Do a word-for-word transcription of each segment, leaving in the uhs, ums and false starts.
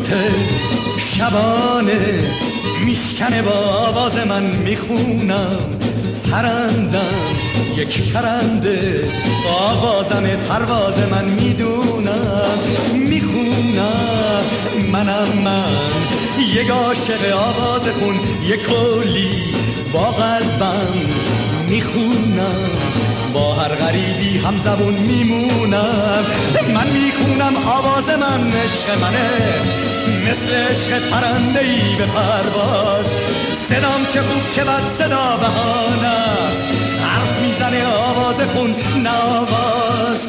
سکوت شبانه میشکنه با آواز من میخونم پرندم یک پرنده آوازم پرواز من میدونم میخونم منم من یک عاشق آواز خون یک کلی با قلبم میخونم با هر غریبی هم زبون میمونم من میخونم آواز من عشق منه مثل عشق پرنده‌ای به پرواز صدام چه خوب چه بد صدا بهانه است حرف میزنه آواز خون نه آواز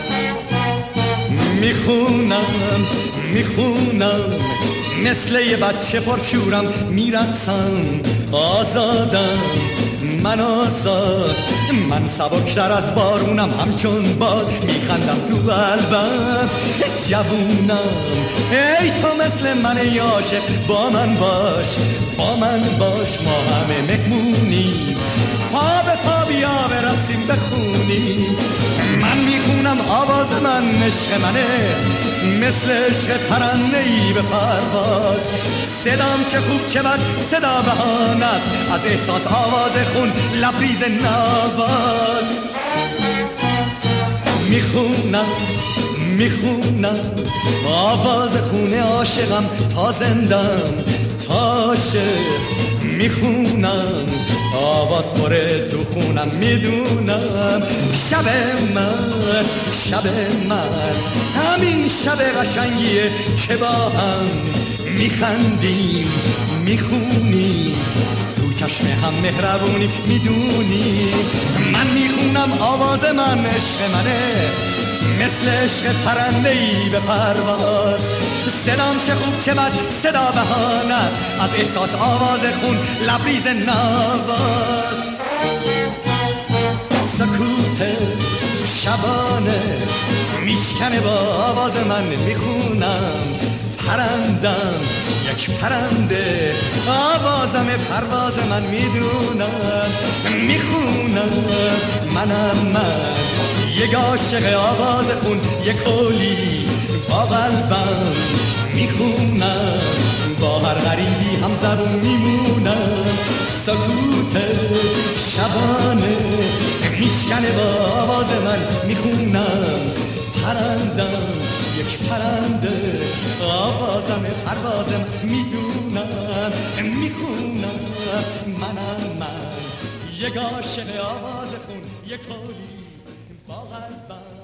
میخونم میخونم مثل یه بچه پرشورم میرقصم آزادم من آزاد من سبکتر از بارونم همچون باد میخندم تو قلبم جوونم ای تو مثل من ای عاشق با من باش با من باش ما همه مهمونی پا به پا بیا برقصیم بخونیم من میخونم آواز من عشق منه مثل عشق پرنده‌ای به پرواز صدام چه خوب چه بد صدا بهانه است از احساس آواز خون لبریز نواز میخونم میخونم آواز خونه عاشقم تا زندم تا عاشق میخونم آواز پره تو خونم میدونم شب من شب من همین شب قشنگیه که با هم میخندیم میخونیم تو چشم هم مهربونی میدونی من میخونم آواز من عشق منه مثل عشق پرنده‌ای به پرواز صدام چه خوب چه بد صدا بهانه است از احساس آواز خون لبریز نواز سکوت شبانه میشکنه با آواز من میخونم پرندم یک پرنده آوازم پرواز من میدونم میخونم منم من یک عاشق آواز خون یک کلی با قلبم میخونم با هر غریبی هم زبون میمونم سکوت شبانه میشکنه با آواز من میخونم پرندم یک پرنده آوازم پروازم میدونم میخونم منم من یک عاشق آواز خون یک کلی با قلبم